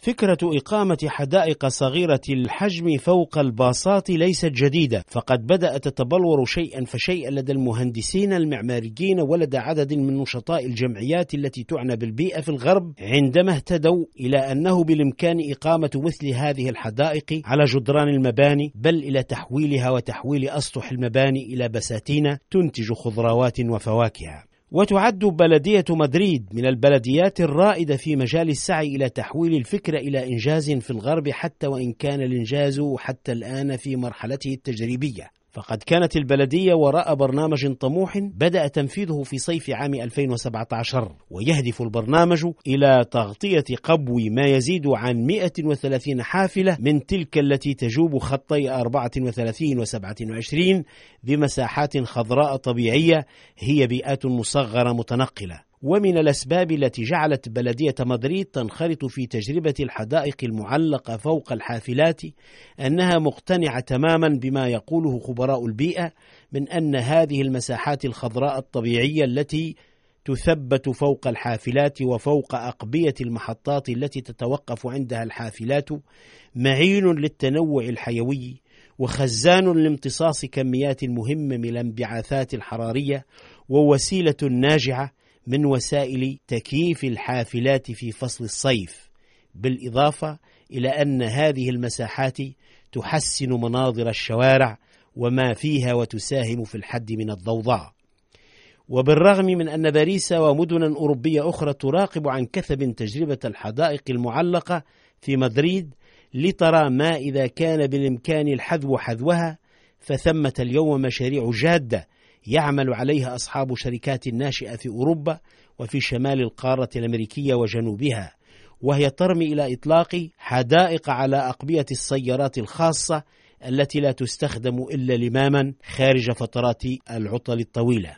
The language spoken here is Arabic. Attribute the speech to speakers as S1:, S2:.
S1: فكرة إقامة حدائق صغيرة الحجم فوق الباصات ليست جديدة، فقد بدأت تتبلور شيئا فشيئا لدى المهندسين المعماريين ولدى عدد من نشطاء الجمعيات التي تعنى بالبيئة في الغرب، عندما اهتدوا إلى أنه بالإمكان إقامة مثل هذه الحدائق على جدران المباني، بل إلى تحويلها وتحويل أسطح المباني إلى بساتين تنتج خضروات وفواكه. وتعد بلدية مدريد من البلديات الرائدة في مجال السعي إلى تحويل الفكرة إلى إنجاز في الغرب، حتى وإن كان الإنجاز حتى الآن في مرحلته التجريبية. فقد كانت البلدية وراء برنامج طموح بدأ تنفيذه في صيف عام 2017، ويهدف البرنامج إلى تغطية قبو ما يزيد عن 130 حافلة من تلك التي تجوب خطي 34 و27 بمساحات خضراء طبيعية هي بيئات مصغرة متنقلة. ومن الأسباب التي جعلت بلدية مدريد تنخرط في تجربة الحدائق المعلقة فوق الحافلات أنها مقتنعة تماما بما يقوله خبراء البيئة من أن هذه المساحات الخضراء الطبيعية التي تثبت فوق الحافلات وفوق أقبية المحطات التي تتوقف عندها الحافلات معين للتنوع الحيوي، وخزان لامتصاص كميات مهمة من الانبعاثات الحرارية، ووسيلة ناجعة من وسائل تكييف الحافلات في فصل الصيف، بالإضافة إلى أن هذه المساحات تحسن مناظر الشوارع وما فيها وتساهم في الحد من الضوضاء. وبالرغم من أن باريس ومدن أوروبية أخرى تراقب عن كثب تجربة الحدائق المعلقة في مدريد لترى ما إذا كان بالإمكان الحذو حذوها، فثمة اليوم مشاريع جادة يعمل عليها أصحاب شركات ناشئة في أوروبا وفي شمال القارة الأمريكية وجنوبها، وهي ترمي إلى إطلاق حدائق على أقبية السيارات الخاصة التي لا تستخدم إلا لماما خارج فترات العطل الطويلة.